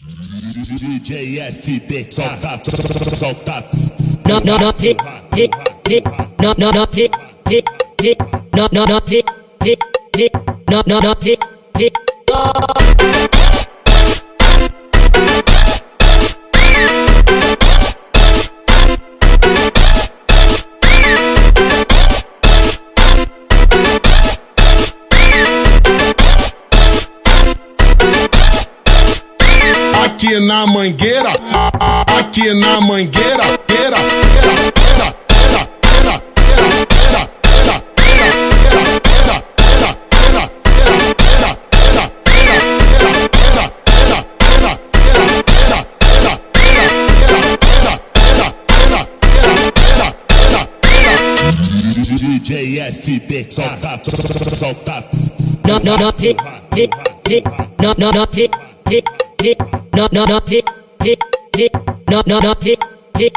DJ FB, solta, solta. No, hit, no, hit, no, hit, no, hit. Aqui na mangueira, aqui na mangueira, DJ FB, solta, solta. No, hit, no, hit, no, hit.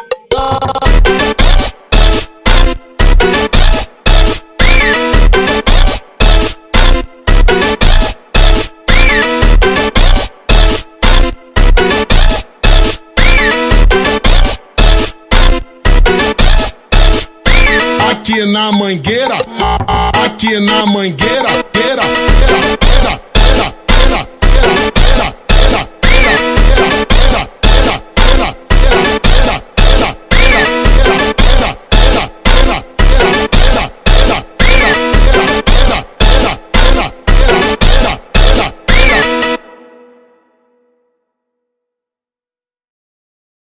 Aqui na mangueira, aqui na mangueira,